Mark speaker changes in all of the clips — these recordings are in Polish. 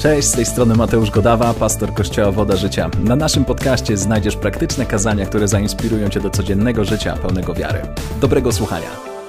Speaker 1: Cześć, z tej strony Mateusz Godawa, pastor Kościoła Woda Życia. Na naszym podcaście znajdziesz praktyczne kazania, które zainspirują Cię do codziennego życia pełnego wiary. Dobrego słuchania.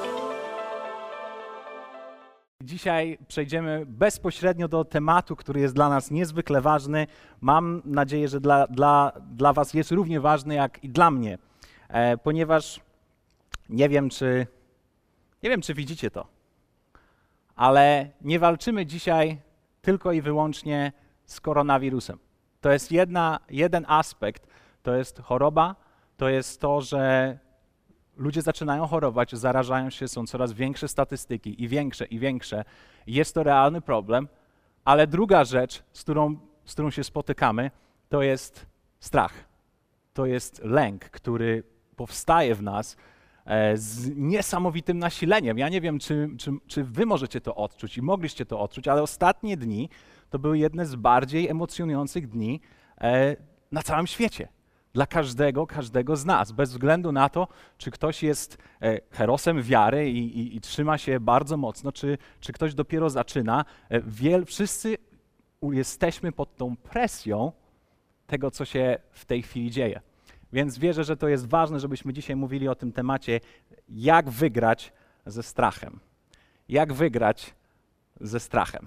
Speaker 2: Dzisiaj przejdziemy bezpośrednio do tematu, który jest dla nas niezwykle ważny. Mam nadzieję, że dla Was jest równie ważny jak i dla mnie, ponieważ nie wiem, czy widzicie to, ale nie walczymy dzisiaj tylko i wyłącznie z koronawirusem. To jest jeden aspekt, to jest choroba, to jest to, że ludzie zaczynają chorować, zarażają się, są coraz większe statystyki i większe. Jest to realny problem, ale druga rzecz, z którą się spotykamy, to jest strach. To jest lęk, który powstaje w nas z niesamowitym nasileniem. Ja nie wiem, czy wy możecie to odczuć i mogliście to odczuć, ale ostatnie dni to były jedne z bardziej emocjonujących dni na całym świecie. Dla każdego z nas, bez względu na to, czy ktoś jest herosem wiary i trzyma się bardzo mocno, czy ktoś dopiero zaczyna. Wszyscy jesteśmy pod tą presją tego, co się w tej chwili dzieje. Więc wierzę, że to jest ważne, żebyśmy dzisiaj mówili o tym temacie, jak wygrać ze strachem. Jak wygrać ze strachem.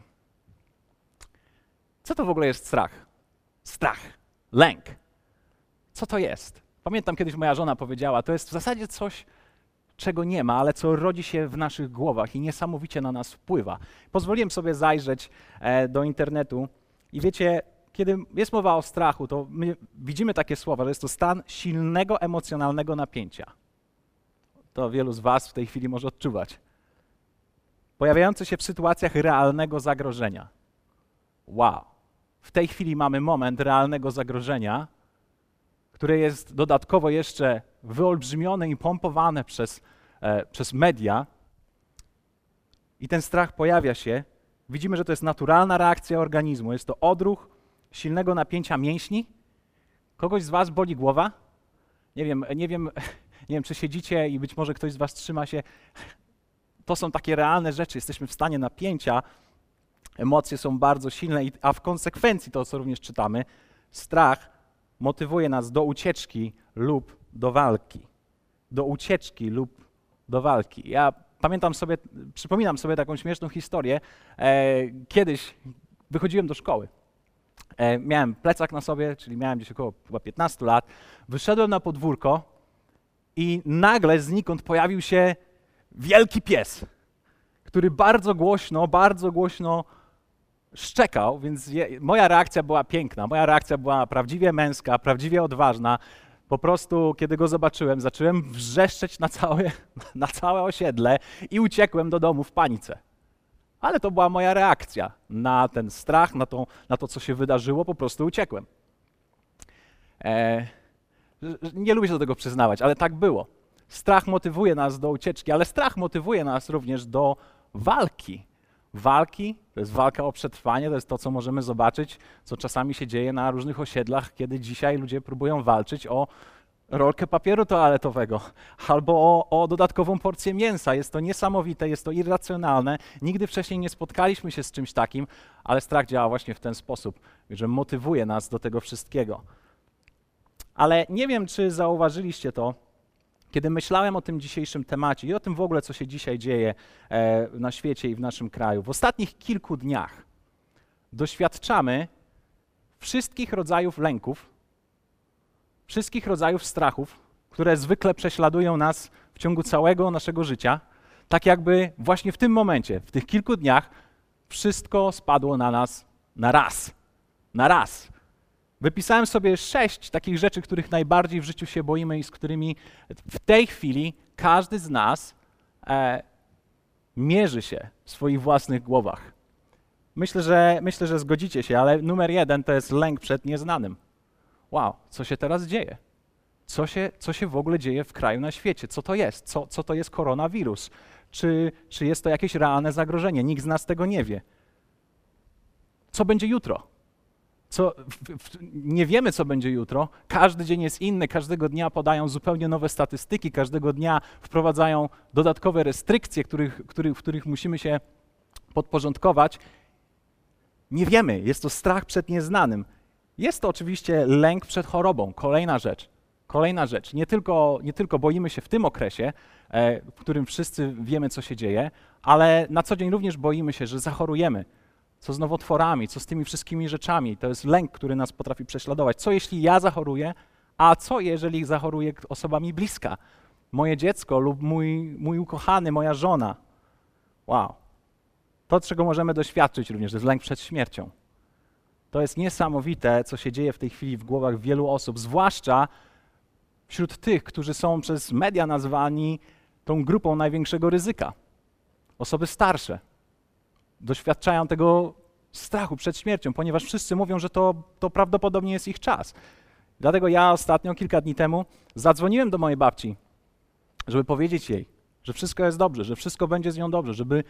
Speaker 2: Co to w ogóle jest strach? Strach, lęk. Co to jest? Pamiętam, kiedyś moja żona powiedziała, to jest w zasadzie coś, czego nie ma, ale co rodzi się w naszych głowach i niesamowicie na nas wpływa. Pozwoliłem sobie zajrzeć do internetu i wiecie, kiedy jest mowa o strachu, to my widzimy takie słowa, że jest to stan silnego emocjonalnego napięcia. To wielu z was w tej chwili może odczuwać. Pojawiający się w sytuacjach realnego zagrożenia. Wow. W tej chwili mamy moment realnego zagrożenia, które jest dodatkowo jeszcze wyolbrzymione i pompowane przez media. I ten strach pojawia się. Widzimy, że to jest naturalna reakcja organizmu. Jest to odruch silnego napięcia mięśni. Kogoś z was boli głowa? Nie wiem, czy siedzicie i być może ktoś z was trzyma się. To są takie realne rzeczy. Jesteśmy w stanie napięcia. Emocje są bardzo silne, a w konsekwencji to, co również czytamy, strach motywuje nas do ucieczki lub do walki. Do ucieczki lub do walki. Ja przypominam sobie taką śmieszną historię. Kiedyś wychodziłem do szkoły. Miałem plecak na sobie, czyli miałem gdzieś około chyba 15 lat. Wyszedłem na podwórko i nagle znikąd pojawił się wielki pies, który bardzo głośno szczekał, więc moja reakcja była piękna, moja reakcja była prawdziwie męska, prawdziwie odważna. Po prostu, kiedy go zobaczyłem, zacząłem wrzeszczeć na całe osiedle i uciekłem do domu w panice. Ale to była moja reakcja na ten strach, na to, co się wydarzyło, po prostu uciekłem. Nie lubię się do tego przyznawać, ale tak było. Strach motywuje nas do ucieczki, ale strach motywuje nas również do walki. Walki, to jest walka o przetrwanie, to jest to, co możemy zobaczyć, co czasami się dzieje na różnych osiedlach, kiedy dzisiaj ludzie próbują walczyć o rolkę papieru toaletowego albo o dodatkową porcję mięsa. Jest to niesamowite, jest to irracjonalne. Nigdy wcześniej nie spotkaliśmy się z czymś takim, ale strach działa właśnie w ten sposób, że motywuje nas do tego wszystkiego. Ale nie wiem, czy zauważyliście to, kiedy myślałem o tym dzisiejszym temacie i o tym w ogóle, co się dzisiaj dzieje na świecie i w naszym kraju. W ostatnich kilku dniach doświadczamy wszystkich rodzajów lęków, wszystkich rodzajów strachów, które zwykle prześladują nas w ciągu całego naszego życia, tak jakby właśnie w tym momencie, w tych kilku dniach wszystko spadło na nas na raz. Wypisałem sobie 6 takich rzeczy, których najbardziej w życiu się boimy i z którymi w tej chwili każdy z nas mierzy się w swoich własnych głowach. Myślę, że zgodzicie się, ale numer 1 to jest lęk przed nieznanym. Wow, co się teraz dzieje? Co się w ogóle dzieje w kraju, na świecie? Co to jest? Co to jest koronawirus? Czy jest to jakieś realne zagrożenie? Nikt z nas tego nie wie. Co będzie jutro? Nie wiemy, co będzie jutro. Każdy dzień jest inny, każdego dnia podają zupełnie nowe statystyki, każdego dnia wprowadzają dodatkowe restrykcje, których musimy się podporządkować. Nie wiemy, jest to strach przed nieznanym. Jest to oczywiście lęk przed chorobą, kolejna rzecz. Kolejna rzecz. Nie tylko boimy się w tym okresie, w którym wszyscy wiemy, co się dzieje, ale na co dzień również boimy się, że zachorujemy. Co z nowotworami, co z tymi wszystkimi rzeczami. To jest lęk, który nas potrafi prześladować. Co jeśli ja zachoruję, a co jeżeli zachoruje osoba mi bliska? Moje dziecko lub mój ukochany, moja żona. Wow. To, czego możemy doświadczyć również, to jest lęk przed śmiercią. To jest niesamowite, co się dzieje w tej chwili w głowach wielu osób, zwłaszcza wśród tych, którzy są przez media nazwani tą grupą największego ryzyka. Osoby starsze doświadczają tego strachu przed śmiercią, ponieważ wszyscy mówią, że to prawdopodobnie jest ich czas. Dlatego ja ostatnio, kilka dni temu, zadzwoniłem do mojej babci, żeby powiedzieć jej, że wszystko jest dobrze, że wszystko będzie z nią dobrze,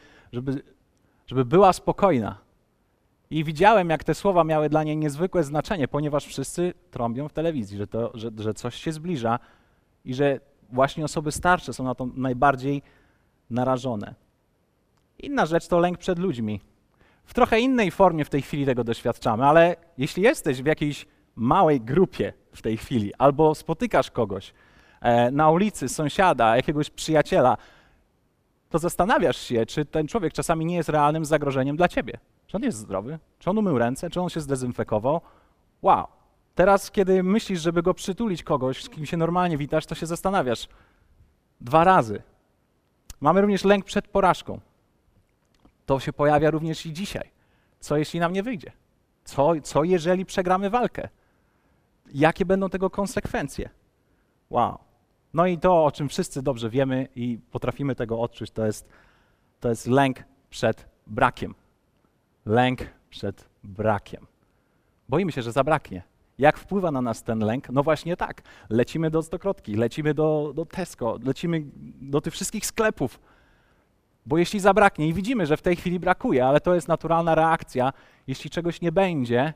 Speaker 2: żeby była spokojna. I widziałem, jak te słowa miały dla niej niezwykłe znaczenie, ponieważ wszyscy trąbią w telewizji, że coś się zbliża i że właśnie osoby starsze są na to najbardziej narażone. Inna rzecz to lęk przed ludźmi. W trochę innej formie w tej chwili tego doświadczamy, ale jeśli jesteś w jakiejś małej grupie w tej chwili albo spotykasz kogoś na ulicy, sąsiada, jakiegoś przyjaciela, to zastanawiasz się, czy ten człowiek czasami nie jest realnym zagrożeniem dla ciebie. Czy on jest zdrowy? Czy on umył ręce? Czy on się zdezynfekował? Wow. Teraz, kiedy myślisz, żeby go przytulić kogoś, z kim się normalnie witasz, to się zastanawiasz 2 razy. Mamy również lęk przed porażką. To się pojawia również i dzisiaj. Co jeśli nam nie wyjdzie? Co jeżeli przegramy walkę? Jakie będą tego konsekwencje? Wow. No i to, o czym wszyscy dobrze wiemy i potrafimy tego odczuć, to jest lęk przed brakiem. Lęk przed brakiem. Boimy się, że zabraknie. Jak wpływa na nas ten lęk? No właśnie tak. Lecimy do Stokrotki, lecimy do Tesco, lecimy do tych wszystkich sklepów. Bo jeśli zabraknie i widzimy, że w tej chwili brakuje, ale to jest naturalna reakcja, jeśli czegoś nie będzie,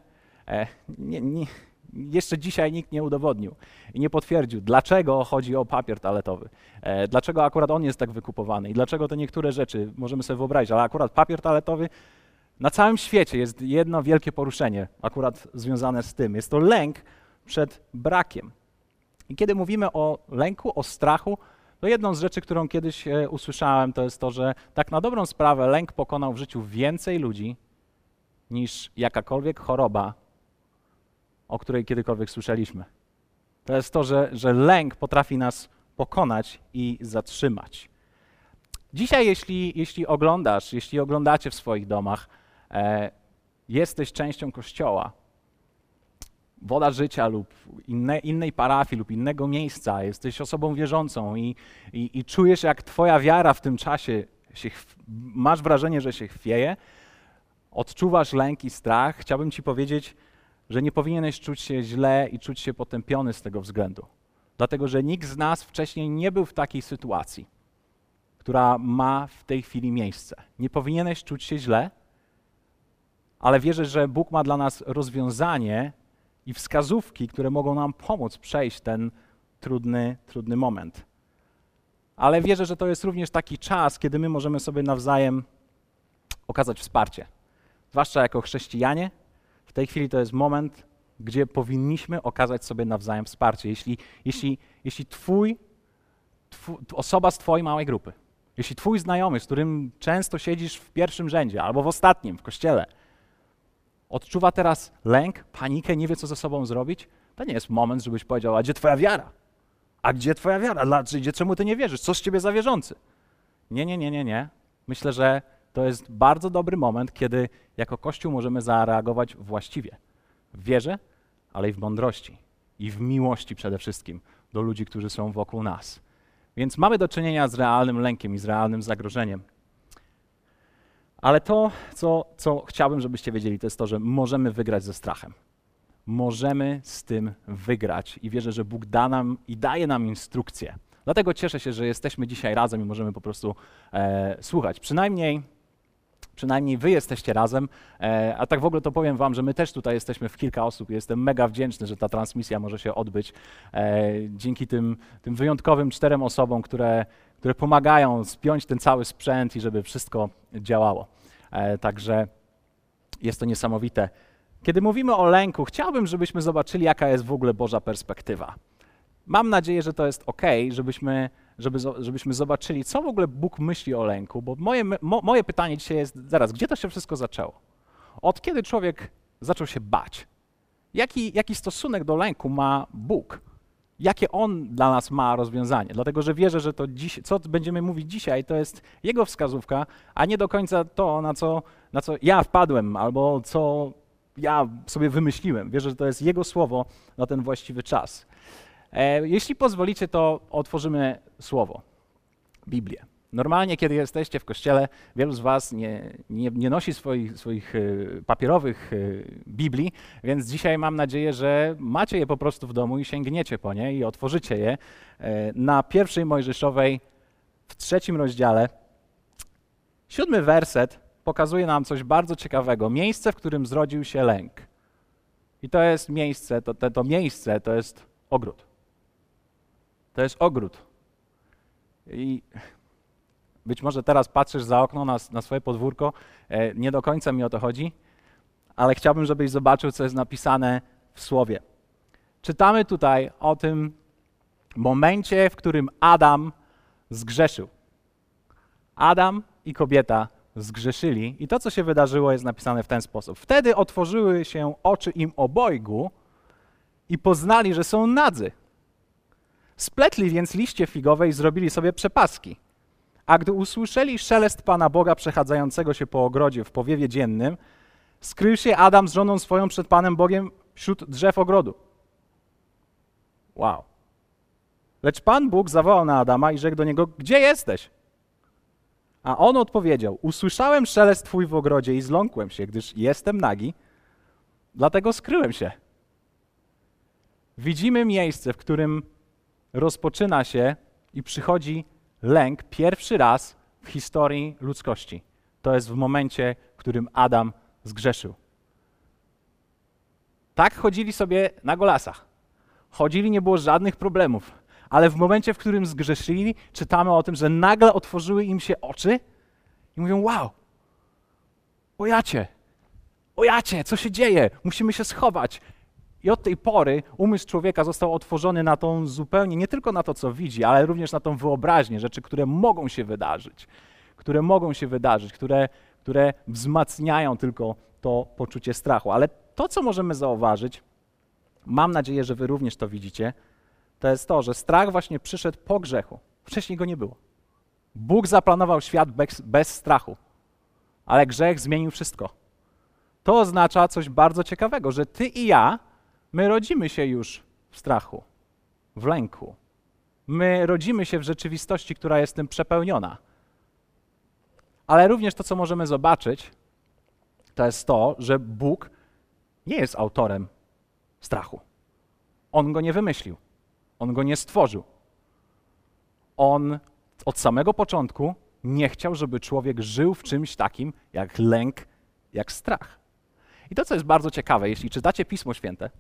Speaker 2: jeszcze dzisiaj nikt nie udowodnił i nie potwierdził, dlaczego chodzi o papier toaletowy, dlaczego akurat on jest tak wykupowany i dlaczego te niektóre rzeczy możemy sobie wyobrazić, ale akurat papier toaletowy na całym świecie jest jedno wielkie poruszenie akurat związane z tym. Jest to lęk przed brakiem. I kiedy mówimy o lęku, o strachu, to jedną z rzeczy, którą kiedyś usłyszałem, to jest to, że tak na dobrą sprawę lęk pokonał w życiu więcej ludzi niż jakakolwiek choroba, o której kiedykolwiek słyszeliśmy. To jest to, że lęk potrafi nas pokonać i zatrzymać. Dzisiaj, jeśli oglądacie w swoich domach, jesteś częścią Kościoła, Woda Życia lub innej parafii lub innego miejsca, jesteś osobą wierzącą i czujesz, jak twoja wiara w tym czasie, masz wrażenie, że się chwieje, odczuwasz lęk i strach, chciałbym ci powiedzieć, że nie powinieneś czuć się źle i czuć się potępiony z tego względu. Dlatego, że nikt z nas wcześniej nie był w takiej sytuacji, która ma w tej chwili miejsce. Nie powinieneś czuć się źle, ale wierzę, że Bóg ma dla nas rozwiązanie i wskazówki, które mogą nam pomóc przejść ten trudny moment. Ale wierzę, że to jest również taki czas, kiedy my możemy sobie nawzajem okazać wsparcie. Zwłaszcza jako chrześcijanie, w tej chwili to jest moment, gdzie powinniśmy okazać sobie nawzajem wsparcie. Jeśli osoba z twojej małej grupy, jeśli twój znajomy, z którym często siedzisz w pierwszym rzędzie albo w ostatnim, w kościele, odczuwa teraz lęk, panikę, nie wie, co ze sobą zrobić, to nie jest moment, żebyś powiedział, a gdzie twoja wiara? A gdzie twoja wiara? Czemu ty nie wierzysz? Co z ciebie za wierzący? Nie. Myślę, że to jest bardzo dobry moment, kiedy jako Kościół możemy zareagować właściwie. W wierze, ale i w mądrości. I w miłości przede wszystkim do ludzi, którzy są wokół nas. Więc mamy do czynienia z realnym lękiem i z realnym zagrożeniem. Ale to, co chciałbym, żebyście wiedzieli, to jest to, że możemy wygrać ze strachem. Możemy z tym wygrać i wierzę, że Bóg da nam i daje nam instrukcje. Dlatego cieszę się, że jesteśmy dzisiaj razem i możemy po prostu słuchać. Przynajmniej wy jesteście razem, a tak w ogóle to powiem wam, że my też tutaj jesteśmy w kilka osób i jestem mega wdzięczny, że ta transmisja może się odbyć dzięki tym wyjątkowym 4 osobom, które pomagają spiąć ten cały sprzęt i żeby wszystko działało. Także Jest to niesamowite. Kiedy mówimy o lęku, chciałbym, żebyśmy zobaczyli, jaka jest w ogóle Boża perspektywa. Mam nadzieję, że to jest żebyśmy zobaczyli, co w ogóle Bóg myśli o lęku, bo moje pytanie dzisiaj jest, zaraz, gdzie to się wszystko zaczęło? Od kiedy człowiek zaczął się bać? Jaki stosunek do lęku ma Bóg? Jakie On dla nas ma rozwiązanie? Dlatego, że wierzę, że to co będziemy mówić dzisiaj, to jest Jego wskazówka, a nie do końca to, na co ja wpadłem, albo co ja sobie wymyśliłem. Wierzę, że to jest Jego słowo na ten właściwy czas. Jeśli pozwolicie, to otworzymy słowo, Biblię. Normalnie, kiedy jesteście w kościele, wielu z was nie nosi swoich papierowych Biblii, więc dzisiaj mam nadzieję, że macie je po prostu w domu i sięgniecie po nie i otworzycie je na 1 Mojżeszowej w 3 rozdziale. 7 werset pokazuje nam coś bardzo ciekawego. Miejsce, w którym zrodził się lęk. I to jest miejsce, to miejsce to jest ogród. To jest ogród. I być może teraz patrzysz za okno na swoje podwórko, nie do końca mi o to chodzi, ale chciałbym, żebyś zobaczył, co jest napisane w Słowie. Czytamy tutaj o tym momencie, w którym Adam zgrzeszył. Adam i kobieta zgrzeszyli i to, co się wydarzyło, jest napisane w ten sposób. Wtedy otworzyły się oczy im obojgu i poznali, że są nadzy. Spletli więc liście figowe i zrobili sobie przepaski. A gdy usłyszeli szelest Pana Boga przechadzającego się po ogrodzie w powiewie dziennym, skrył się Adam z żoną swoją przed Panem Bogiem wśród drzew ogrodu. Wow. Lecz Pan Bóg zawołał na Adama i rzekł do niego: gdzie jesteś? A on odpowiedział: usłyszałem szelest Twój w ogrodzie i zląkłem się, gdyż jestem nagi, dlatego skryłem się. Widzimy miejsce, w którym rozpoczyna się i przychodzi lęk pierwszy raz w historii ludzkości. To jest w momencie, w którym Adam zgrzeszył. Tak chodzili sobie na golasach. Chodzili, nie było żadnych problemów. Ale w momencie, w którym zgrzeszyli, czytamy o tym, że nagle otworzyły im się oczy i mówią: wow, ojacie, co się dzieje? Musimy się schować. I od tej pory umysł człowieka został otworzony na tą zupełnie, nie tylko na to, co widzi, ale również na tą wyobraźnię, rzeczy, które mogą się wydarzyć, które wzmacniają tylko to poczucie strachu. Ale to, co możemy zauważyć, mam nadzieję, że wy również to widzicie, to jest to, że strach właśnie przyszedł po grzechu. Wcześniej go nie było. Bóg zaplanował świat bez strachu, ale grzech zmienił wszystko. To oznacza coś bardzo ciekawego, że ty i ja, my rodzimy się już w strachu, w lęku. My rodzimy się w rzeczywistości, która jest tym przepełniona. Ale również to, co możemy zobaczyć, to jest to, że Bóg nie jest autorem strachu. On go nie wymyślił. On go nie stworzył. On od samego początku nie chciał, żeby człowiek żył w czymś takim jak lęk, jak strach. I to, co jest bardzo ciekawe, jeśli czytacie Pismo Święte,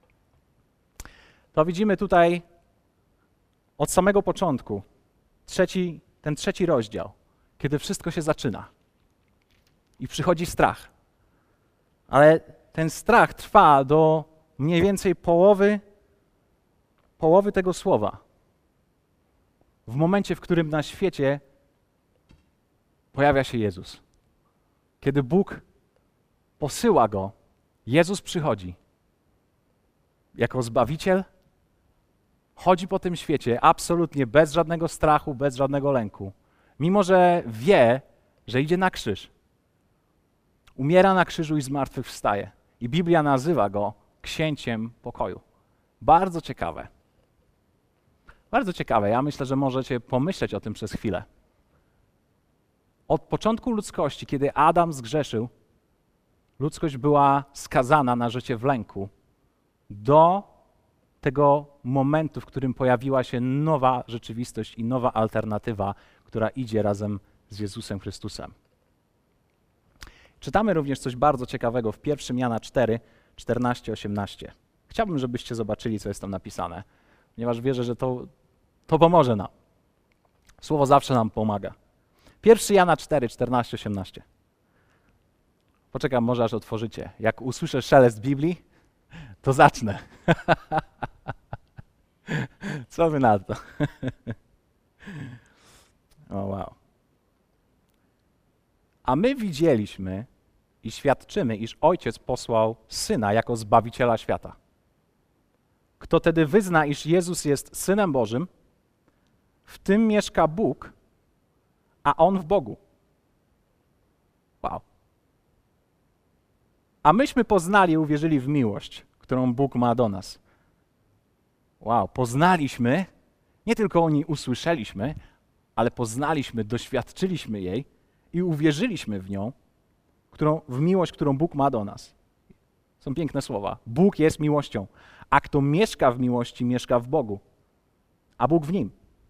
Speaker 2: to widzimy tutaj od samego początku ten trzeci rozdział, kiedy wszystko się zaczyna i przychodzi strach. Ale ten strach trwa do mniej więcej połowy tego słowa. W momencie, w którym na świecie pojawia się Jezus. Kiedy Bóg posyła Go, Jezus przychodzi jako Zbawiciel, chodzi po tym świecie absolutnie bez żadnego strachu, bez żadnego lęku. Mimo że wie, że idzie na krzyż. Umiera na krzyżu i zmartwychwstaje. I Biblia nazywa Go księciem pokoju. Bardzo ciekawe. Bardzo ciekawe. Ja myślę, że możecie pomyśleć o tym przez chwilę. Od początku ludzkości, kiedy Adam zgrzeszył, ludzkość była skazana na życie w lęku do tego momentu, w którym pojawiła się nowa rzeczywistość i nowa alternatywa, która idzie razem z Jezusem Chrystusem. Czytamy również coś bardzo ciekawego w 1 Jana 4, 14-18. Chciałbym, żebyście zobaczyli, co jest tam napisane, ponieważ wierzę, że to pomoże nam. Słowo zawsze nam pomaga. 1 Jana 4, 14-18. Poczekam, może aż otworzycie. Jak usłyszę szelest Biblii, to zacznę. Co wy na to? O wow. A my widzieliśmy i świadczymy, iż Ojciec posłał Syna jako Zbawiciela świata. Kto tedy wyzna, iż Jezus jest Synem Bożym, w tym mieszka Bóg, a On w Bogu. Wow. A myśmy poznali i uwierzyli w miłość, którą Bóg ma do nas. Wow, poznaliśmy, nie tylko o niej usłyszeliśmy, ale poznaliśmy, doświadczyliśmy jej i uwierzyliśmy w nią, w miłość, którą Bóg ma do nas. Są piękne słowa. Bóg jest miłością, a kto mieszka w miłości, mieszka w Bogu, a Bóg w nim.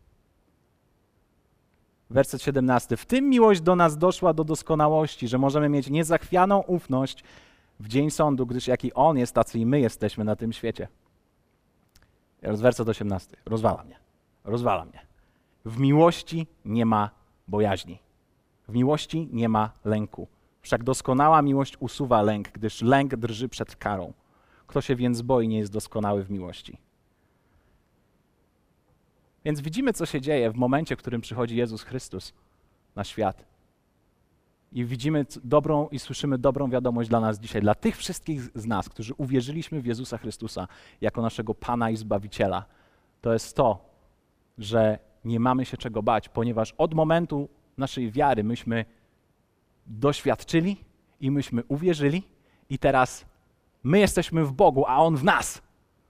Speaker 2: Werset 17. W tym miłość do nas doszła do doskonałości, że możemy mieć niezachwianą ufność w dzień sądu, gdyż jaki On jest, tacy i my jesteśmy na tym świecie. Werset 18. Rozwala mnie. W miłości nie ma bojaźni. W miłości nie ma lęku. Wszak doskonała miłość usuwa lęk, gdyż lęk drży przed karą. Kto się więc boi, nie jest doskonały w miłości. Więc widzimy, co się dzieje w momencie, w którym przychodzi Jezus Chrystus na świat. I widzimy dobrą i słyszymy dobrą wiadomość dla nas dzisiaj, dla tych wszystkich z nas, którzy uwierzyliśmy w Jezusa Chrystusa jako naszego Pana i Zbawiciela. To jest to, że nie mamy się czego bać, ponieważ od momentu naszej wiary myśmy doświadczyli i myśmy uwierzyli i teraz my jesteśmy w Bogu, a On w nas.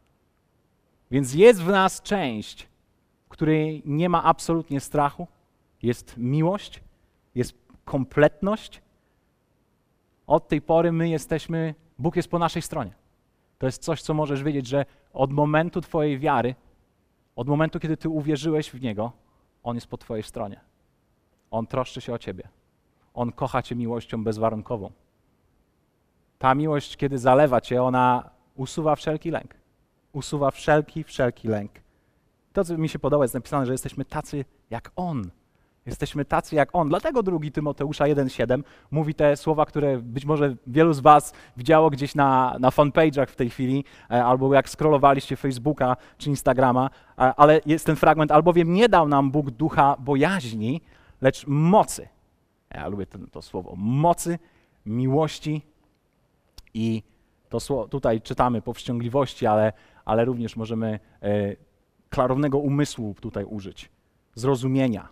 Speaker 2: Więc jest w nas część, w której nie ma absolutnie strachu, jest miłość, jest kompletność. Od tej pory Bóg jest po naszej stronie. To jest coś, co możesz wiedzieć, że od momentu twojej wiary, od momentu, kiedy ty uwierzyłeś w Niego, On jest po twojej stronie. On troszczy się o ciebie. On kocha cię miłością bezwarunkową. Ta miłość, kiedy zalewa cię, ona usuwa wszelki lęk. Usuwa wszelki lęk. To, co mi się podoba, jest napisane, że jesteśmy tacy jak On. Jesteśmy tacy jak On. Dlatego 2 Tymoteusza 1,7 mówi te słowa, które być może wielu z was widziało gdzieś na fanpage'ach w tej chwili, albo jak scrollowaliście Facebooka czy Instagrama, ale jest ten fragment, albowiem nie dał nam Bóg ducha bojaźni, lecz mocy. Ja lubię to słowo. Mocy, miłości i to tutaj czytamy powściągliwości, ale również możemy klarownego umysłu tutaj użyć, zrozumienia.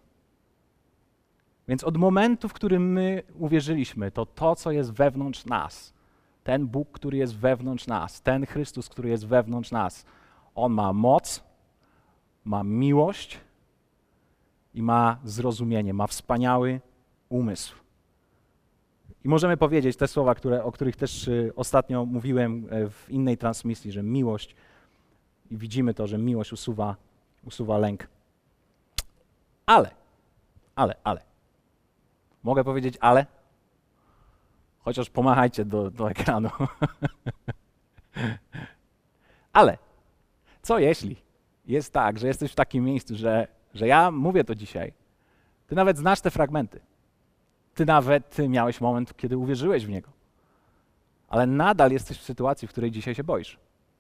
Speaker 2: Więc od momentu, w którym my uwierzyliśmy, to, co jest wewnątrz nas, ten Bóg, który jest wewnątrz nas, ten Chrystus, który jest wewnątrz nas, On ma moc, ma miłość i ma zrozumienie, ma wspaniały umysł. I możemy powiedzieć te słowa, o których też ostatnio mówiłem w innej transmisji, że miłość, i widzimy to, że miłość usuwa lęk. Ale. Mogę powiedzieć ale? Chociaż pomachajcie do ekranu. Ale co jeśli jest tak, że jesteś w takim miejscu, że ja mówię to dzisiaj, ty nawet znasz te fragmenty. Ty nawet miałeś moment, kiedy uwierzyłeś w Niego. Ale nadal jesteś w sytuacji, w której dzisiaj się boisz.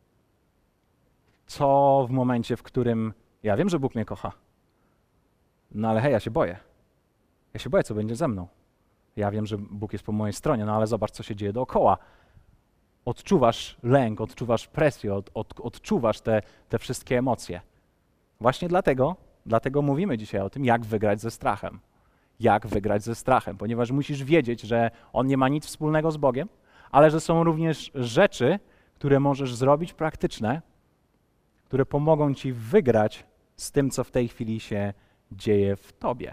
Speaker 2: Co w momencie, w którym ja wiem, że Bóg mnie kocha, no ale hej, ja się boję. Ja się boję, co będzie ze mną. Ja wiem, że Bóg jest po mojej stronie, no ale zobacz, co się dzieje dookoła. Odczuwasz lęk, odczuwasz presję, odczuwasz te wszystkie emocje. Właśnie dlatego mówimy dzisiaj o tym, jak wygrać ze strachem. Jak wygrać ze strachem, ponieważ musisz wiedzieć, że on nie ma nic wspólnego z Bogiem, ale że są również rzeczy, które możesz zrobić praktyczne, które pomogą ci wygrać z tym, co w tej chwili się dzieje w tobie.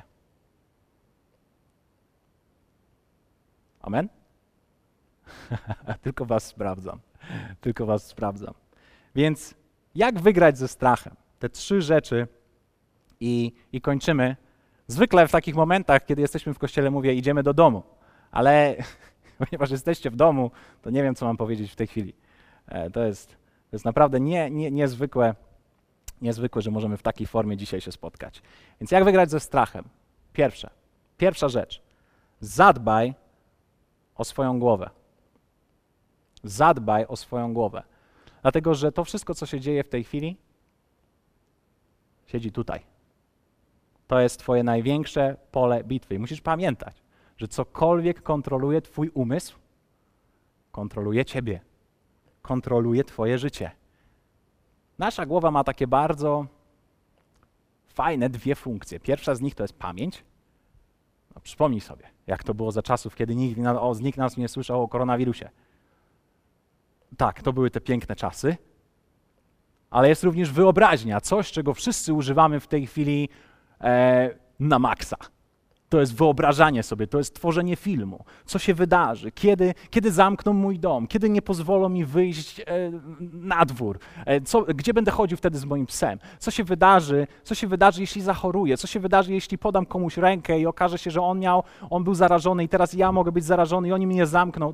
Speaker 2: Amen? Tylko was sprawdzam. Więc jak wygrać ze strachem? Te 3 rzeczy i kończymy. Zwykle w takich momentach, kiedy jesteśmy w kościele, mówię, idziemy do domu, ale ponieważ jesteście w domu, to nie wiem, co mam powiedzieć w tej chwili. To jest naprawdę niezwykłe, że możemy w takiej formie dzisiaj się spotkać. Więc jak wygrać ze strachem? Pierwsza rzecz. Zadbaj o swoją głowę. Zadbaj o swoją głowę. Dlatego, że to wszystko, co się dzieje w tej chwili, siedzi tutaj. To jest twoje największe pole bitwy. I musisz pamiętać, że cokolwiek kontroluje twój umysł, kontroluje ciebie. Kontroluje twoje życie. Nasza głowa ma takie bardzo fajne dwie funkcje. Pierwsza z nich to jest pamięć. No, przypomnij sobie, jak to było za czasów, kiedy nikt z nas nie słyszał o koronawirusie. Tak, to były te piękne czasy, ale jest również wyobraźnia, coś, czego wszyscy używamy w tej chwili na maksa. To jest wyobrażanie sobie, to jest tworzenie filmu. Co się wydarzy, kiedy zamkną mój dom, kiedy nie pozwolą mi wyjść na dwór, gdzie będę chodził wtedy z moim psem, co się wydarzy, jeśli zachoruję, co się wydarzy, jeśli podam komuś rękę i okaże się, że on był zarażony i teraz ja mogę być zarażony i oni mnie zamkną.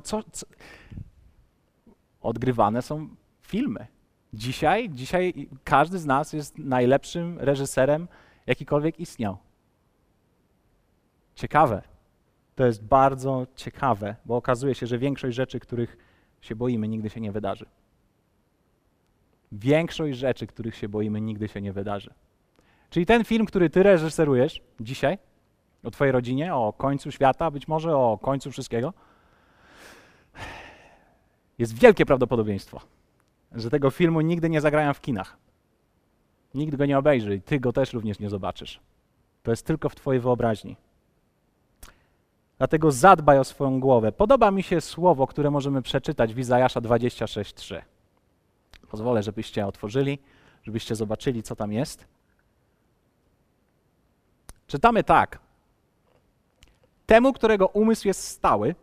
Speaker 2: Odgrywane są filmy. Dzisiaj każdy z nas jest najlepszym reżyserem, jakikolwiek istniał. Ciekawe. To jest bardzo ciekawe, bo okazuje się, że większość rzeczy, których się boimy, nigdy się nie wydarzy. Większość rzeczy, których się boimy, nigdy się nie wydarzy. Czyli ten film, który ty reżyserujesz dzisiaj, o twojej rodzinie, o końcu świata, być może o końcu wszystkiego, jest wielkie prawdopodobieństwo, że tego filmu nigdy nie zagrają w kinach. Nikt go nie obejrzy i ty go też również nie zobaczysz. To jest tylko w twojej wyobraźni. Dlatego zadbaj o swoją głowę. Podoba mi się słowo, które możemy przeczytać w Izajasza 26:3. Pozwolę, żebyście otworzyli, żebyście zobaczyli, co tam jest. Czytamy tak. Temu, którego umysł jest stały,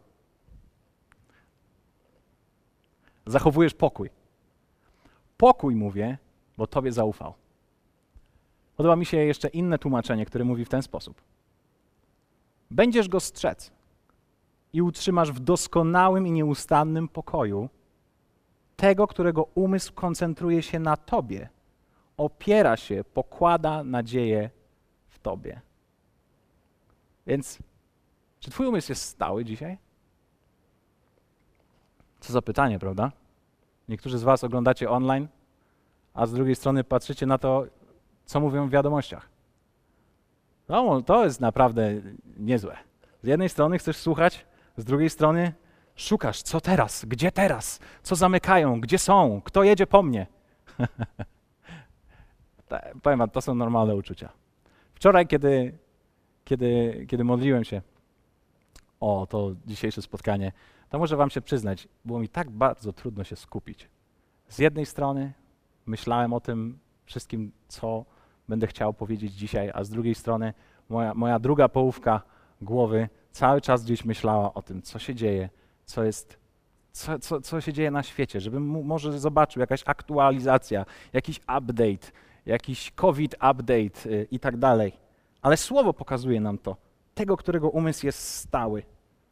Speaker 2: zachowujesz pokój. Pokój, mówię, bo Tobie zaufał. Podoba mi się jeszcze inne tłumaczenie, które mówi w ten sposób. Będziesz go strzec i utrzymasz w doskonałym i nieustannym pokoju tego, którego umysł koncentruje się na Tobie, opiera się, pokłada nadzieję w Tobie. Więc, czy Twój umysł jest stały dzisiaj? Co za pytanie, prawda? Niektórzy z was oglądacie online, a z drugiej strony patrzycie na to, co mówią w wiadomościach. No, to jest naprawdę niezłe. Z jednej strony chcesz słuchać, z drugiej strony szukasz, co teraz, gdzie teraz, co zamykają, gdzie są, kto jedzie po mnie. Powiem wam, to są normalne uczucia. Wczoraj, kiedy modliłem się o to dzisiejsze spotkanie, to muszę wam się przyznać, było mi tak bardzo trudno się skupić. Z jednej strony myślałem o tym wszystkim, co będę chciał powiedzieć dzisiaj, a z drugiej strony moja druga połówka głowy cały czas gdzieś myślała o tym, co się dzieje, co się dzieje na świecie, żebym może zobaczył jakaś aktualizacja, jakiś update, jakiś COVID update i tak dalej. Ale Słowo pokazuje nam to, tego, którego umysł jest stały.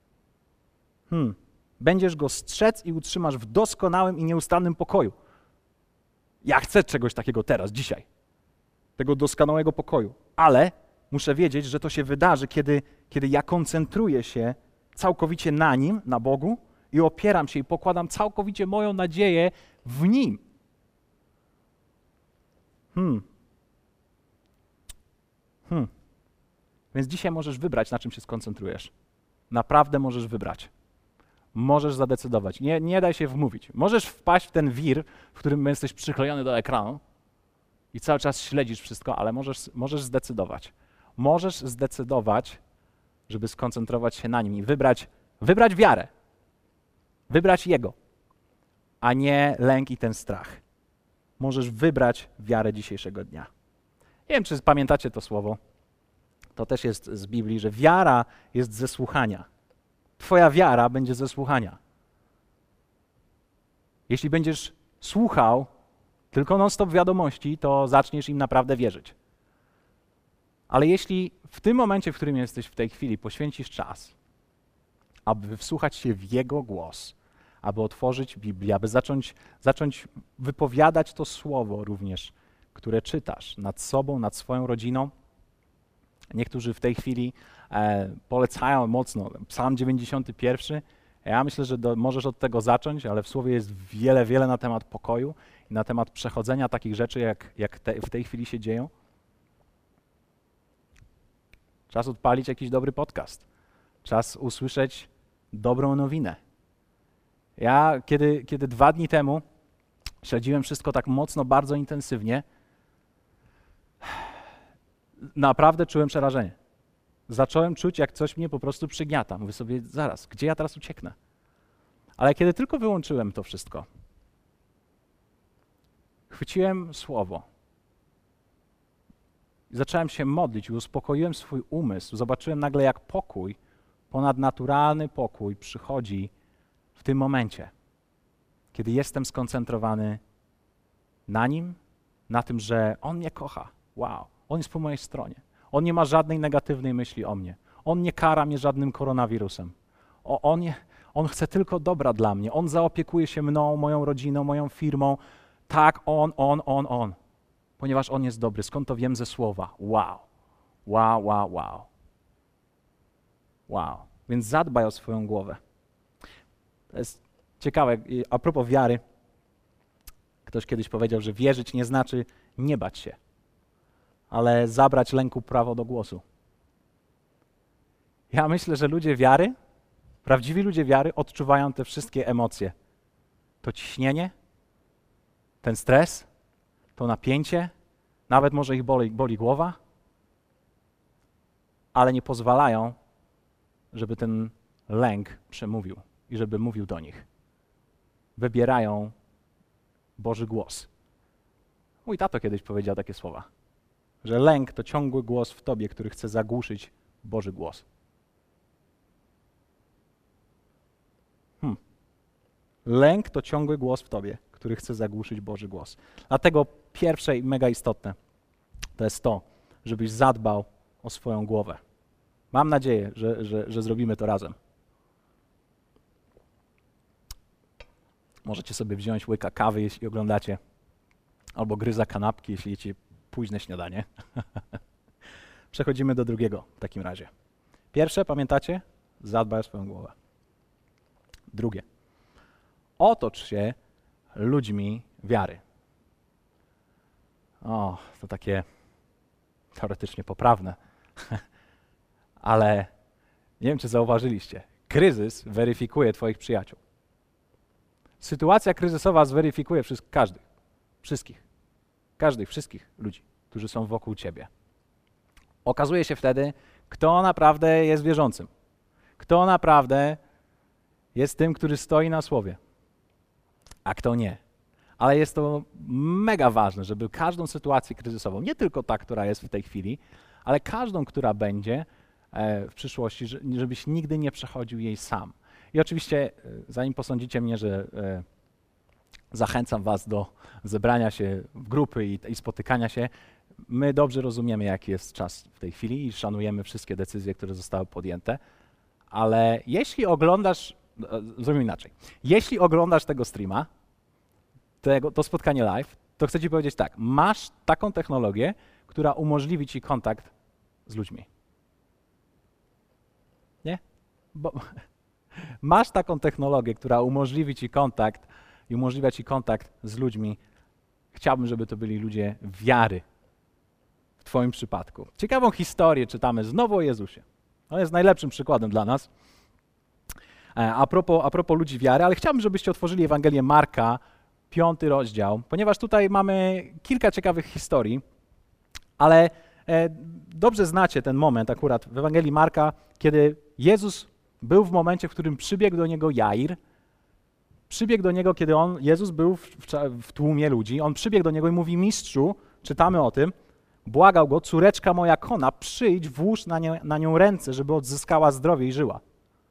Speaker 2: Będziesz go strzec i utrzymasz w doskonałym i nieustannym pokoju. Ja chcę czegoś takiego teraz, dzisiaj. Tego doskonałego pokoju. Ale muszę wiedzieć, że to się wydarzy, kiedy ja koncentruję się całkowicie na Nim, na Bogu i opieram się i pokładam całkowicie moją nadzieję w Nim. Więc dzisiaj możesz wybrać, na czym się skoncentrujesz. Naprawdę możesz wybrać. Możesz zadecydować. Nie daj się wmówić. Możesz wpaść w ten wir, w którym jesteś przyklejony do ekranu i cały czas śledzisz wszystko, ale możesz zdecydować. Możesz zdecydować, żeby skoncentrować się na Nim i wybrać wiarę. Wybrać Jego, a nie lęk i ten strach. Możesz wybrać wiarę dzisiejszego dnia. Nie wiem, czy pamiętacie to słowo. To też jest z Biblii, że wiara jest ze słuchania. Twoja wiara będzie ze słuchania. Jeśli będziesz słuchał tylko non-stop wiadomości, to zaczniesz im naprawdę wierzyć. Ale jeśli w tym momencie, w którym jesteś w tej chwili, poświęcisz czas, aby wsłuchać się w Jego głos, aby otworzyć Biblię, aby zacząć wypowiadać to słowo również, które czytasz nad sobą, nad swoją rodziną. Niektórzy w tej chwili polecają mocno Psalm 91. Ja myślę, że możesz od tego zacząć, ale w Słowie jest wiele na temat pokoju i na temat przechodzenia takich rzeczy, jak w tej chwili się dzieją. Czas odpalić jakiś dobry podcast. Czas usłyszeć dobrą nowinę. Ja kiedy 2 dni temu śledziłem wszystko tak mocno, bardzo intensywnie, naprawdę czułem przerażenie. Zacząłem czuć, jak coś mnie po prostu przygniata. Mówię sobie, zaraz, gdzie ja teraz ucieknę? Ale kiedy tylko wyłączyłem to wszystko, chwyciłem słowo i zacząłem się modlić i uspokoiłem swój umysł. Zobaczyłem nagle, jak pokój, ponadnaturalny pokój przychodzi w tym momencie, kiedy jestem skoncentrowany na Nim, na tym, że On mnie kocha. Wow, On jest po mojej stronie. On nie ma żadnej negatywnej myśli o mnie. On nie kara mnie żadnym koronawirusem. On chce tylko dobra dla mnie. On zaopiekuje się mną, moją rodziną, moją firmą. Tak, On. Ponieważ On jest dobry. Skąd to wiem? Ze słowa. Wow. Więc zadbaj o swoją głowę. To jest ciekawe. A propos wiary, ktoś kiedyś powiedział, że wierzyć nie znaczy nie bać się, ale zabrać lęku prawo do głosu. Ja myślę, że ludzie wiary, prawdziwi ludzie wiary odczuwają te wszystkie emocje. To ciśnienie, ten stres, to napięcie, nawet może ich boli głowa, ale nie pozwalają, żeby ten lęk przemówił i żeby mówił do nich. Wybierają Boży głos. Mój tato kiedyś powiedział takie słowa, że lęk to ciągły głos w tobie, który chce zagłuszyć Boży głos. Lęk to ciągły głos w tobie, który chce zagłuszyć Boży głos. Dlatego pierwsze i mega istotne to jest to, żebyś zadbał o swoją głowę. Mam nadzieję, że zrobimy to razem. Możecie sobie wziąć łyka kawy, jeśli oglądacie, albo gryza kanapki, jeśli jecie późne śniadanie. Przechodzimy do drugiego w takim razie. Pierwsze, pamiętacie? Zadbaj o swoją głowę. Drugie. Otocz się ludźmi wiary. O, to takie teoretycznie poprawne. Ale nie wiem, czy zauważyliście. Kryzys weryfikuje twoich przyjaciół. Sytuacja kryzysowa zweryfikuje wszystkich ludzi, którzy są wokół ciebie. Okazuje się wtedy, kto naprawdę jest wierzącym. Kto naprawdę jest tym, który stoi na słowie, a kto nie. Ale jest to mega ważne, żeby każdą sytuację kryzysową, nie tylko ta, która jest w tej chwili, ale każdą, która będzie w przyszłości, żebyś nigdy nie przechodził jej sam. I oczywiście, zanim posądzicie mnie, że zachęcam was do zebrania się w grupy i spotykania się, my dobrze rozumiemy, jaki jest czas w tej chwili i szanujemy wszystkie decyzje, które zostały podjęte, ale jeśli oglądasz, zrobimy inaczej, jeśli oglądasz tego streama, to spotkanie live, to chcę ci powiedzieć tak, masz taką technologię, która umożliwi ci kontakt z ludźmi. Nie? Bo masz taką technologię, która umożliwi ci kontakt i umożliwia ci kontakt z ludźmi. Chciałbym, żeby to byli ludzie wiary w twoim przypadku. Ciekawą historię czytamy znowu o Jezusie. On jest najlepszym przykładem dla nas. A propos ludzi wiary, ale chciałbym, żebyście otworzyli Ewangelię Marka, 5 rozdział, ponieważ tutaj mamy kilka ciekawych historii, ale dobrze znacie ten moment akurat w Ewangelii Marka, kiedy Jezus był w momencie, w którym przybiegł do niego Jair, przybiegł do niego, kiedy Jezus był w tłumie ludzi, on przybiegł do niego i mówi: mistrzu, czytamy o tym, błagał go, córeczka moja kona, przyjdź, włóż na nią ręce, żeby odzyskała zdrowie i żyła.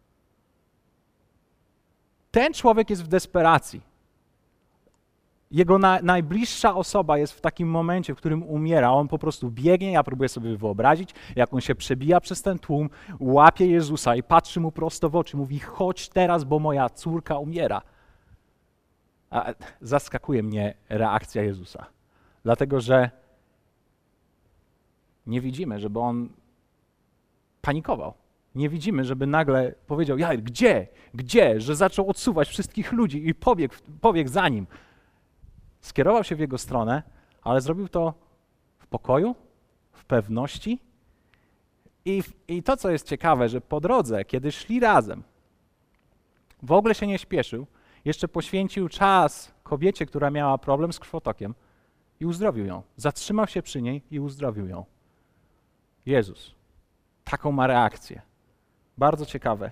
Speaker 2: Ten człowiek jest w desperacji. Jego najbliższa osoba jest w takim momencie, w którym umiera. On po prostu biegnie, ja próbuję sobie wyobrazić, jak on się przebija przez ten tłum, łapie Jezusa i patrzy mu prosto w oczy, mówi: chodź teraz, bo moja córka umiera. A zaskakuje mnie reakcja Jezusa, dlatego że nie widzimy, żeby on panikował. Nie widzimy, żeby nagle powiedział, Jair, gdzie, że zaczął odsuwać wszystkich ludzi i pobiegł za nim. Skierował się w jego stronę, ale zrobił to w pokoju, w pewności. I to, co jest ciekawe, że po drodze, kiedy szli razem, w ogóle się nie śpieszył, jeszcze poświęcił czas kobiecie, która miała problem z krwotokiem i uzdrowił ją. Zatrzymał się przy niej i uzdrowił ją. Jezus taką ma reakcję. Bardzo ciekawe.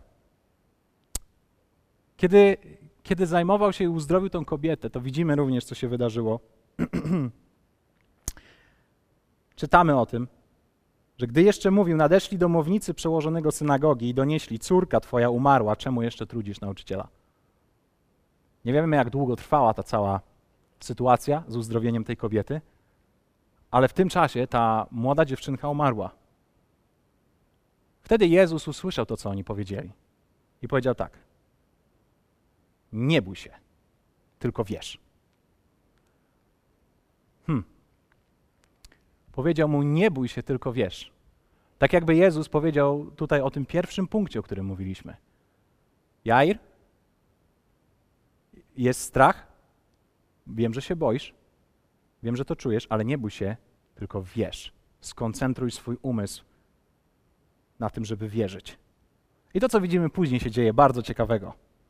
Speaker 2: Kiedy zajmował się i uzdrowił tą kobietę, to widzimy również, co się wydarzyło. Czytamy o tym, że gdy jeszcze mówił, nadeszli domownicy przełożonego synagogi i donieśli, córka twoja umarła, czemu jeszcze trudzisz nauczyciela? Nie wiemy, jak długo trwała ta cała sytuacja z uzdrowieniem tej kobiety, ale w tym czasie ta młoda dziewczynka umarła. Wtedy Jezus usłyszał to, co oni powiedzieli i powiedział tak: nie bój się, tylko wierz. Powiedział mu, nie bój się, tylko wierz. Tak jakby Jezus powiedział tutaj o tym pierwszym punkcie, o którym mówiliśmy. Jair, jest strach, wiem, że się boisz, wiem, że to czujesz, ale nie bój się, tylko wierz. Skoncentruj swój umysł na tym, żeby wierzyć. I to, co widzimy później, się dzieje bardzo ciekawego.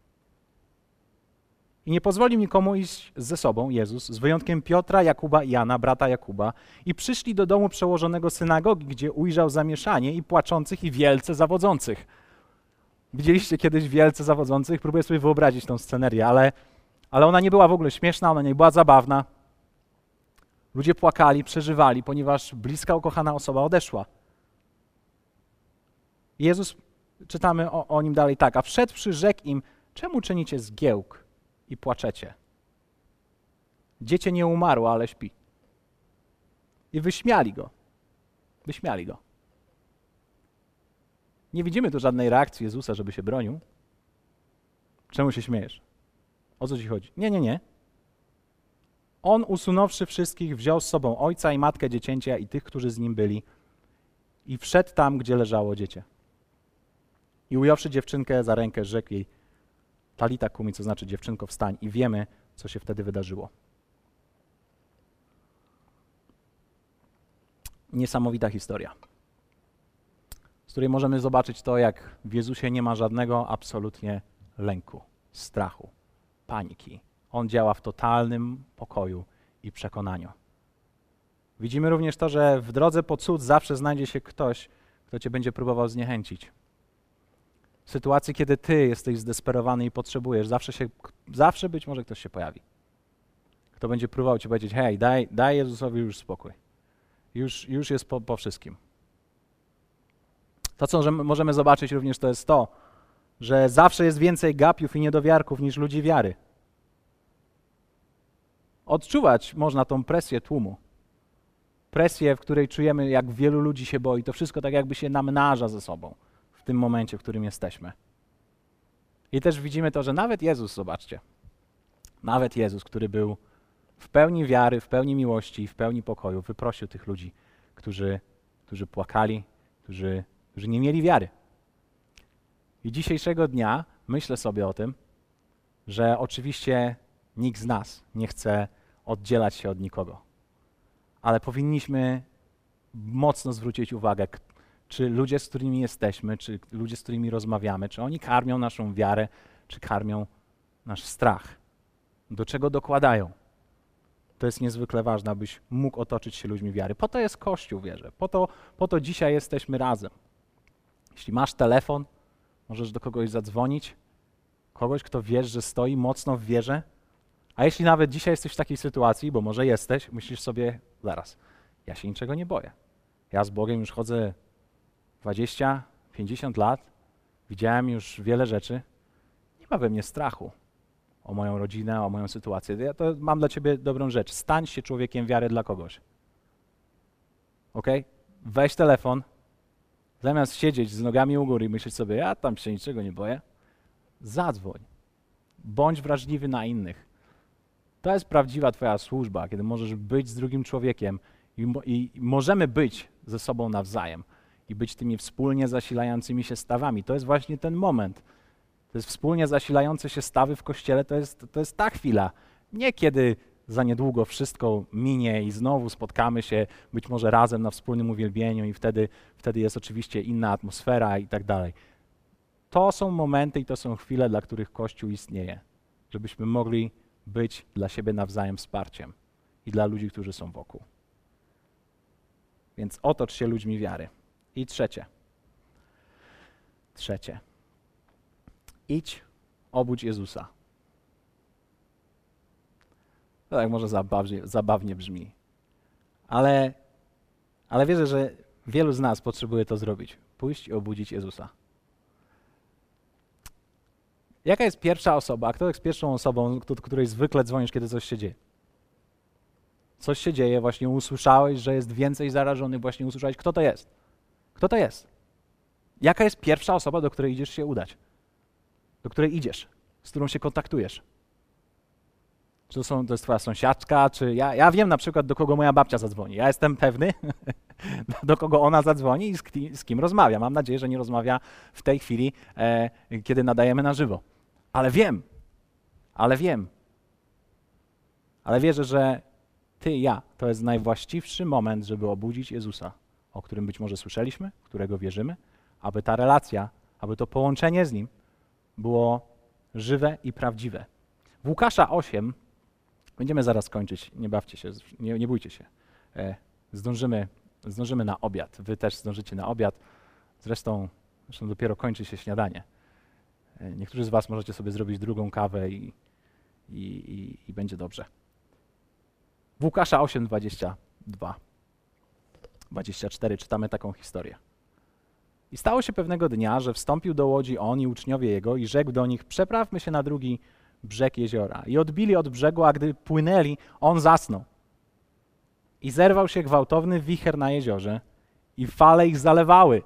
Speaker 2: I nie pozwolił nikomu iść ze sobą, Jezus, z wyjątkiem Piotra, Jakuba i Jana, brata Jakuba, i przyszli do domu przełożonego synagogi, gdzie ujrzał zamieszanie i płaczących, i wielce zawodzących. Widzieliście kiedyś wielce zawodzących? Próbuję sobie wyobrazić tą scenerię, ale ona nie była w ogóle śmieszna, ona nie była zabawna. Ludzie płakali, przeżywali, ponieważ bliska ukochana osoba odeszła. Jezus, czytamy o nim dalej tak, a wszedłszy rzekł im, czemu czynicie zgiełk i płaczecie? Dziecię nie umarło, ale śpi. I wyśmiali go. Wyśmiali go. Nie widzimy tu żadnej reakcji Jezusa, żeby się bronił. Czemu się śmiejesz? O co ci chodzi? Nie. On, usunąwszy wszystkich, wziął z sobą ojca i matkę dziecięcia i tych, którzy z nim byli, i wszedł tam, gdzie leżało dziecię. I ująwszy dziewczynkę za rękę, rzekł jej, Talita kumi, co znaczy dziewczynko, wstań. I wiemy, co się wtedy wydarzyło. Niesamowita historia, z której możemy zobaczyć to, jak w Jezusie nie ma żadnego absolutnie lęku, strachu, paniki. On działa w totalnym pokoju i przekonaniu. Widzimy również to, że w drodze po cud zawsze znajdzie się ktoś, kto cię będzie próbował zniechęcić. W sytuacji, kiedy ty jesteś zdesperowany i potrzebujesz, zawsze być może ktoś się pojawi. Kto będzie próbował ci powiedzieć, hej, daj Jezusowi już spokój. Już jest po wszystkim. To, co możemy zobaczyć również, to jest to, że zawsze jest więcej gapiów i niedowiarków niż ludzi wiary. Odczuwać można tą presję tłumu. Presję, w której czujemy, jak wielu ludzi się boi. To wszystko tak jakby się namnaża ze sobą w tym momencie, w którym jesteśmy. I też widzimy to, że nawet Jezus, zobaczcie, nawet Jezus, który był w pełni wiary, w pełni miłości, w pełni pokoju, wyprosił tych ludzi, którzy płakali, którzy nie mieli wiary. I dzisiejszego dnia myślę sobie o tym, że oczywiście nikt z nas nie chce oddzielać się od nikogo, ale powinniśmy mocno zwrócić uwagę, czy ludzie, z którymi jesteśmy, czy ludzie, z którymi rozmawiamy, czy oni karmią naszą wiarę, czy karmią nasz strach. Do czego dokładają? To jest niezwykle ważne, abyś mógł otoczyć się ludźmi wiary. Po to jest Kościół, wierzę. Po to dzisiaj jesteśmy razem. Jeśli masz telefon, możesz do kogoś zadzwonić, kogoś, kto wiesz, że stoi mocno w wierze. A jeśli nawet dzisiaj jesteś w takiej sytuacji, bo może jesteś, myślisz sobie, zaraz, ja się niczego nie boję. Ja z Bogiem już chodzę 20, 50 lat, widziałem już wiele rzeczy. Nie ma we mnie strachu o moją rodzinę, o moją sytuację. Ja to mam dla ciebie dobrą rzecz. Stań się człowiekiem wiary dla kogoś. Weź telefon, zamiast siedzieć z nogami u góry i myśleć sobie, ja tam się niczego nie boję, zadzwoń. Bądź wrażliwy na innych. To jest prawdziwa twoja służba, kiedy możesz być z drugim człowiekiem i możemy być ze sobą nawzajem. i być tymi wspólnie zasilającymi się stawami. To jest właśnie ten moment. To jest wspólnie zasilające się stawy w Kościele, to jest ta chwila. Nie kiedy za niedługo wszystko minie i znowu spotkamy się być może razem na wspólnym uwielbieniu i wtedy jest oczywiście inna atmosfera i tak dalej. To są momenty i to są chwile, dla których Kościół istnieje, żebyśmy mogli być dla siebie nawzajem wsparciem i dla ludzi, którzy są wokół. Więc otocz się ludźmi wiary. I trzecie. Idź, obudź Jezusa. To tak może zabawnie brzmi. Ale wierzę, że wielu z nas potrzebuje to zrobić. Pójść i obudzić Jezusa. Jaka jest pierwsza osoba? Kto jest pierwszą osobą, do której zwykle dzwonisz, kiedy coś się dzieje? Coś się dzieje, właśnie usłyszałeś, że jest więcej zarażonych, właśnie usłyszałeś. Kto to jest? Kto to jest? Jaka jest pierwsza osoba, do której idziesz się udać? Do której idziesz? Z którą się kontaktujesz? Czy to jest twoja sąsiadka, czy ja wiem na przykład, do kogo moja babcia zadzwoni. Ja jestem pewny, do kogo ona zadzwoni i z kim rozmawia. Mam nadzieję, że nie rozmawia w tej chwili, kiedy nadajemy na żywo. Ale wierzę, że ty i ja to jest najwłaściwszy moment, żeby obudzić Jezusa, o którym być może słyszeliśmy, w którego wierzymy, aby ta relacja, aby to połączenie z Nim było żywe i prawdziwe. W Łukasza 8, będziemy zaraz kończyć, nie bawcie się, nie bójcie się, zdążymy na obiad, wy też zdążycie na obiad, zresztą dopiero kończy się śniadanie. Niektórzy z was możecie sobie zrobić drugą kawę i będzie dobrze. W Łukasza 8, 24 czytamy taką historię. I stało się pewnego dnia, że wstąpił do łodzi on i uczniowie jego i rzekł do nich: przeprawmy się na drugi brzeg jeziora. I odbili od brzegu, a gdy płynęli, on zasnął. I zerwał się gwałtowny wicher na jeziorze i fale ich zalewały.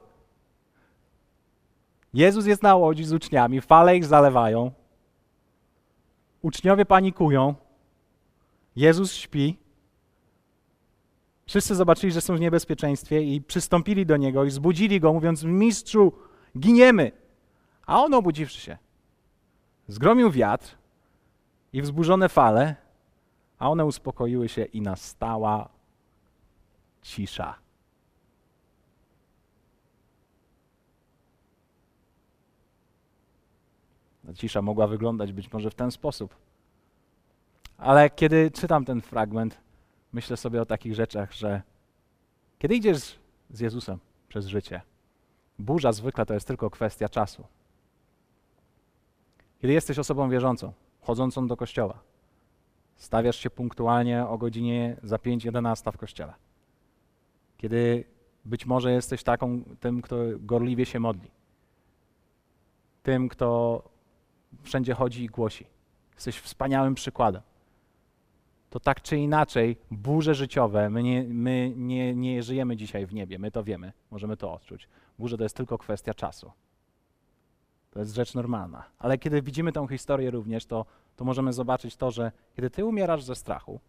Speaker 2: Jezus jest na łodzi z uczniami, fale ich zalewają. Uczniowie panikują. Jezus śpi. Wszyscy zobaczyli, że są w niebezpieczeństwie i przystąpili do Niego i zbudzili Go, mówiąc: Mistrzu, giniemy! A On, obudziwszy się, zgromił wiatr i wzburzone fale, a one uspokoiły się i nastała cisza. Ta cisza mogła wyglądać być może w ten sposób. Ale kiedy czytam ten fragment, myślę sobie o takich rzeczach, że kiedy idziesz z Jezusem przez życie, burza zwykle to jest tylko kwestia czasu. Kiedy jesteś osobą wierzącą, chodzącą do kościoła, stawiasz się punktualnie o godzinie za 5:11 w kościele. Kiedy być może jesteś tym, kto gorliwie się modli, tym, kto wszędzie chodzi i głosi. Jesteś wspaniałym przykładem. To tak czy inaczej, burze życiowe, my nie żyjemy dzisiaj w niebie, my to wiemy, możemy to odczuć. Burze to jest tylko kwestia czasu. To jest rzecz normalna. Ale kiedy widzimy tę historię również, to możemy zobaczyć to, że kiedy ty umierasz ze strachu,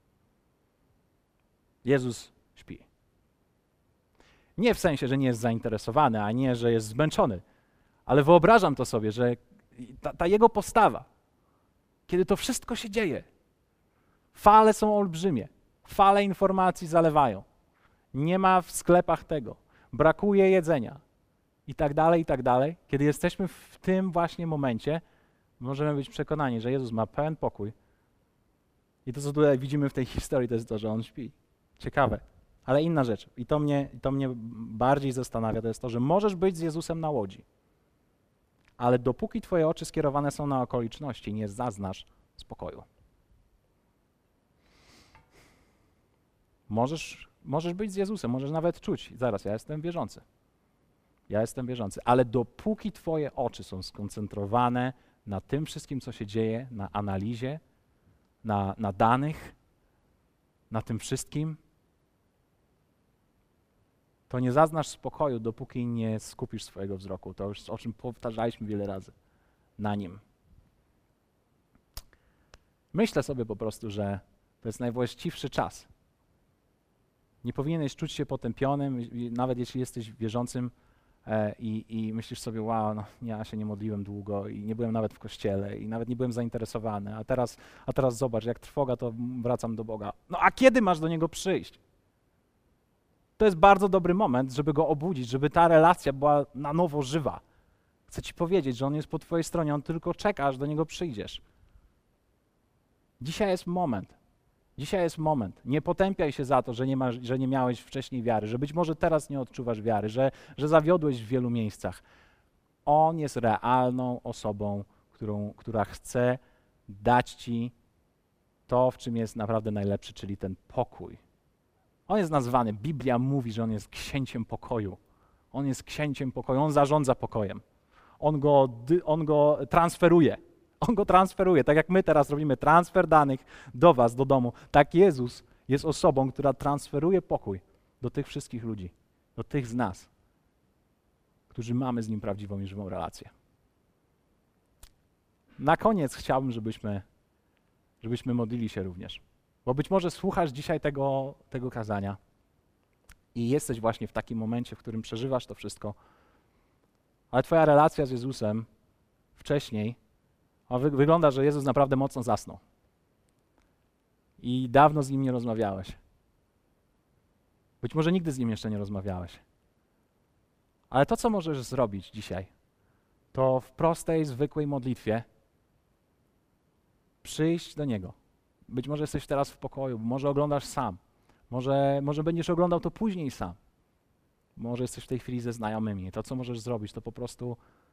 Speaker 2: Jezus śpi. Nie w sensie, że nie jest zainteresowany, a nie, że jest zmęczony, ale wyobrażam to sobie, że ta jego postawa, kiedy to wszystko się dzieje, fale są olbrzymie, fale informacji zalewają, nie ma w sklepach tego, brakuje jedzenia i tak dalej. Kiedy jesteśmy w tym właśnie momencie, możemy być przekonani, że Jezus ma pełen pokój. I to, co tutaj widzimy w tej historii, to jest to, że On śpi. Ciekawe. Ale inna rzecz, i to mnie bardziej zastanawia, to jest to, że możesz być z Jezusem na łodzi, ale dopóki twoje oczy skierowane są na okoliczności, nie zaznasz spokoju. Możesz być z Jezusem, możesz nawet czuć, zaraz, ja jestem wierzący, ale dopóki twoje oczy są skoncentrowane na tym wszystkim, co się dzieje, na analizie, na danych, na tym wszystkim, to nie zaznasz spokoju, dopóki nie skupisz swojego wzroku. To już o czym powtarzaliśmy wiele razy, na Nim. Myślę sobie po prostu, że to jest najwłaściwszy czas, Nie powinieneś czuć się potępionym, nawet jeśli jesteś wierzącym i myślisz sobie, wow, no, ja się nie modliłem długo i nie byłem nawet w kościele i nawet nie byłem zainteresowany, a teraz zobacz, jak trwoga, to wracam do Boga. No a kiedy masz do Niego przyjść? To jest bardzo dobry moment, żeby Go obudzić, żeby ta relacja była na nowo żywa. Chcę Ci powiedzieć, że On jest po Twojej stronie, On tylko czeka, aż do Niego przyjdziesz. Dzisiaj jest moment. Dzisiaj jest moment. Nie potępiaj się za to, że nie miałeś wcześniej wiary, że być może teraz nie odczuwasz wiary, że zawiodłeś w wielu miejscach. On jest realną osobą, która chce dać Ci to, w czym jest naprawdę najlepszy, czyli ten pokój. On jest nazwany, Biblia mówi, że On jest księciem pokoju. On jest księciem pokoju, On zarządza pokojem. On go transferuje. On go transferuje, tak jak my teraz robimy transfer danych do was, do domu. Tak Jezus jest osobą, która transferuje pokój do tych wszystkich ludzi, do tych z nas, którzy mamy z Nim prawdziwą i żywą relację. Na koniec chciałbym, żebyśmy modlili się również. Bo być może słuchasz dzisiaj tego kazania i jesteś właśnie w takim momencie, w którym przeżywasz to wszystko, ale twoja relacja z Jezusem wcześniej wygląda, że Jezus naprawdę mocno zasnął. I dawno z Nim nie rozmawiałeś. Być może nigdy z Nim jeszcze nie rozmawiałeś. Ale to, co możesz zrobić dzisiaj, to w prostej, zwykłej modlitwie przyjść do Niego. Być może jesteś teraz w pokoju, może oglądasz sam. Może będziesz oglądał to później sam. Może jesteś w tej chwili ze znajomymi. To, co możesz zrobić, to po prostu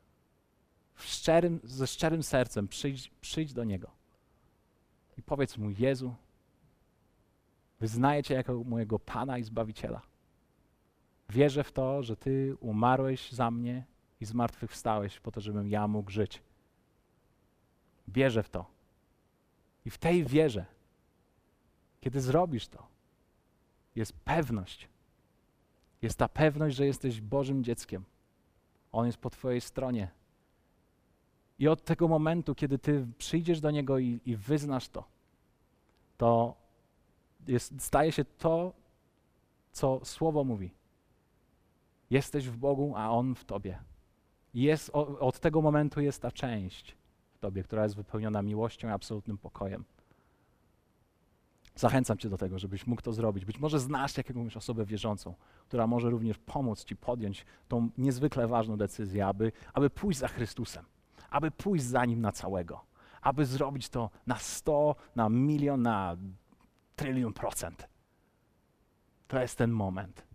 Speaker 2: ze szczerym sercem przyjdź do Niego i powiedz Mu: Jezu, wyznaję Cię jako mojego Pana i Zbawiciela. Wierzę w to, że Ty umarłeś za mnie i zmartwychwstałeś po to, żebym ja mógł żyć. Wierzę w to. I w tej wierze, kiedy zrobisz to, jest pewność. Jest ta pewność, że jesteś Bożym dzieckiem. On jest po Twojej stronie. I od tego momentu, kiedy Ty przyjdziesz do Niego i wyznasz to staje się to, co Słowo mówi. Jesteś w Bogu, a On w Tobie. Od tego momentu jest ta część w Tobie, która jest wypełniona miłością i absolutnym pokojem. Zachęcam Cię do tego, żebyś mógł to zrobić. Być może znasz jakąś osobę wierzącą, która może również pomóc Ci podjąć tą niezwykle ważną decyzję, aby pójść za Chrystusem, aby pójść za Nim na całego, aby zrobić to na 100, na milion, na trylion procent. To jest ten moment.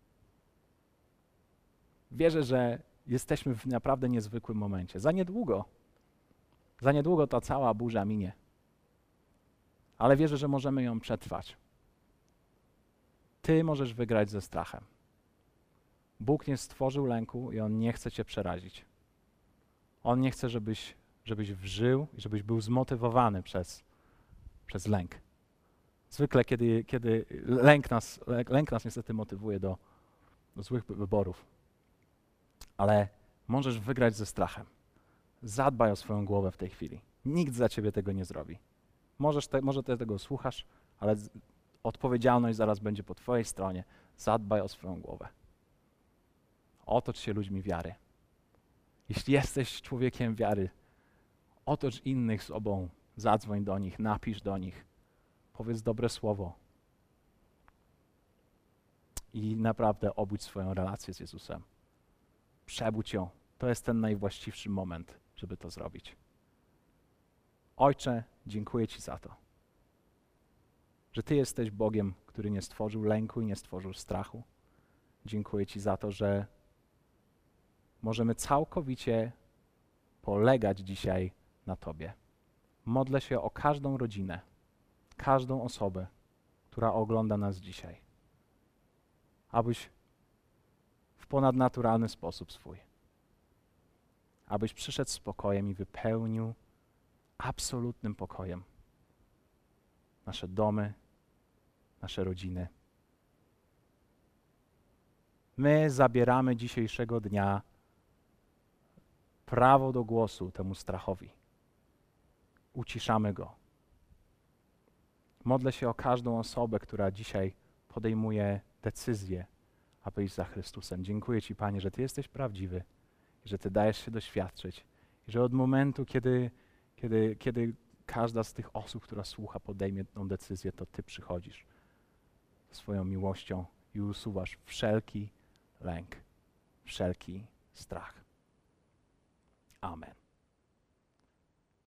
Speaker 2: Wierzę, że jesteśmy w naprawdę niezwykłym momencie. Za niedługo ta cała burza minie. Ale wierzę, że możemy ją przetrwać. Ty możesz wygrać ze strachem. Bóg nie stworzył lęku i On nie chce cię przerazić. On nie chce, żebyś żył i żebyś był zmotywowany przez lęk. Zwykle, kiedy lęk nas niestety motywuje do złych wyborów. Ale możesz wygrać ze strachem. Zadbaj o swoją głowę w tej chwili. Nikt za ciebie tego nie zrobi. Może ty tego słuchasz, ale odpowiedzialność zaraz będzie po twojej stronie. Zadbaj o swoją głowę. Otocz się ludźmi wiary. Jeśli jesteś człowiekiem wiary, otocz innych sobą. Zadzwoń do nich, napisz do nich. Powiedz dobre słowo. I naprawdę obudź swoją relację z Jezusem. Przebudź ją. To jest ten najwłaściwszy moment, żeby to zrobić. Ojcze, dziękuję Ci za to, że Ty jesteś Bogiem, który nie stworzył lęku i nie stworzył strachu. Dziękuję Ci za to, że możemy całkowicie polegać dzisiaj na Tobie. Modlę się o każdą rodzinę, każdą osobę, która ogląda nas dzisiaj, abyś w ponadnaturalny sposób abyś przyszedł z pokojem i wypełnił absolutnym pokojem nasze domy, nasze rodziny. My zabieramy dzisiejszego dnia prawo do głosu temu strachowi. Uciszamy go. Modlę się o każdą osobę, która dzisiaj podejmuje decyzję, aby iść za Chrystusem. Dziękuję Ci, Panie, że Ty jesteś prawdziwy, że Ty dajesz się doświadczyć i że od momentu, kiedy każda z tych osób, która słucha, podejmie tę decyzję, to Ty przychodzisz swoją miłością i usuwasz wszelki lęk, wszelki strach. Amen.